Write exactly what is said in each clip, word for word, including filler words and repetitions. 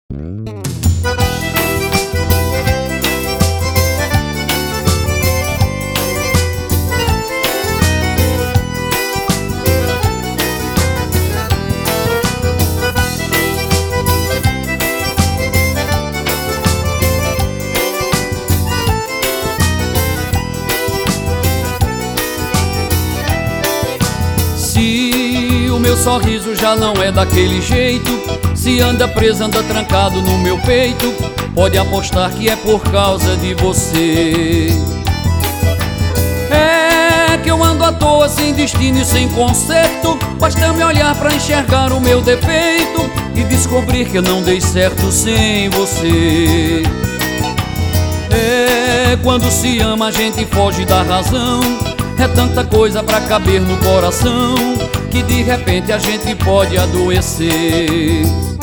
Se o meu sorriso já não é daquele jeito, se anda preso, anda trancado no meu peito, pode apostar que é por causa de você. É que eu ando à toa, sem destino e sem conserto, basta me olhar pra enxergar o meu defeito e descobrir que eu não dei certo sem você. É quando se ama a gente foge da razão, é tanta coisa pra caber no coração que de repente a gente pode adoecer.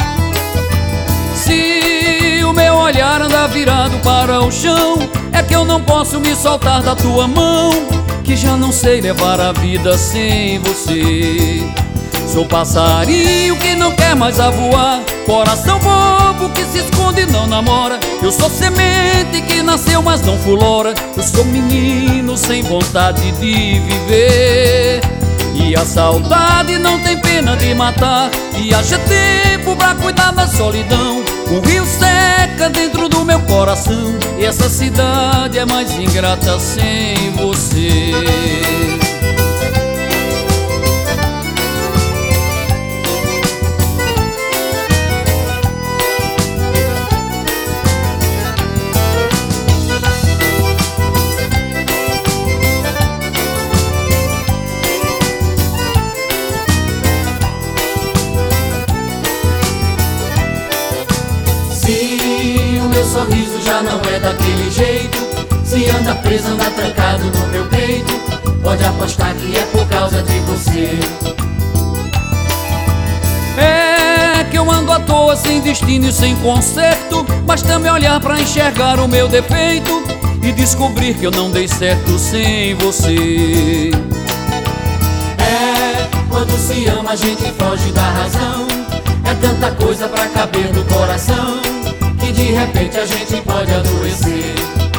Se o meu olhar anda virado para o chão, é que eu não posso me soltar da tua mão, que já não sei levar a vida sem você. Sou passarinho que não quer mais a voar, coração bobo que se esconde e não namora. Eu sou semente que nasceu mas não fulora, eu sou menino sem vontade de viver. E a saudade não tem pena de matar, e haja tempo pra cuidar da solidão. Um rio seca dentro do meu coração, e essa cidade é mais ingrata sem você. Se o meu sorriso já não é daquele jeito, se anda preso, anda trancado no meu peito, pode apostar que é por causa de você. É que eu ando à toa, sem destino e sem conserto, basta me olhar pra enxergar o meu defeito e descobrir que eu não dei certo sem você. É quando se ama a gente foge da razão, é tanta coisa pra caber no coração que de repente a gente pode adoecer.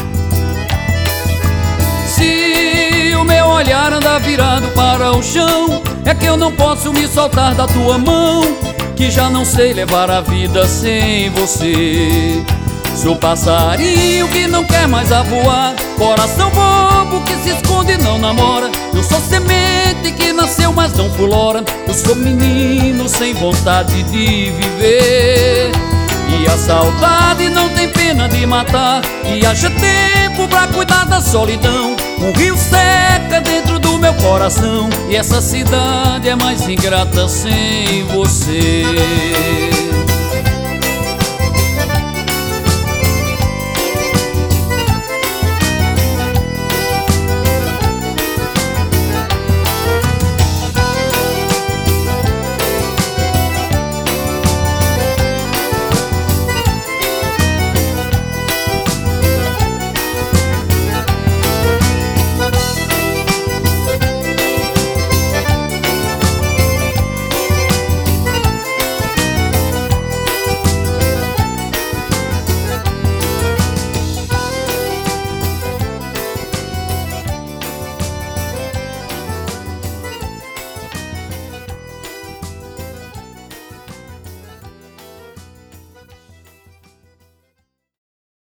Se o meu olhar anda virado para o chão, é que eu não posso me soltar da tua mão, que já não sei levar a vida sem você. Sou passarinho que não quer mais a voar, coração bobo que se esconde e não namora. Eu sou semente que nasceu mas não fulora, eu sou menino sem vontade de viver. E a saudade não tem pena de matar, e haja tempo pra cuidar da solidão. Um rio seca dentro do meu coração, e essa cidade é mais ingrata sem você.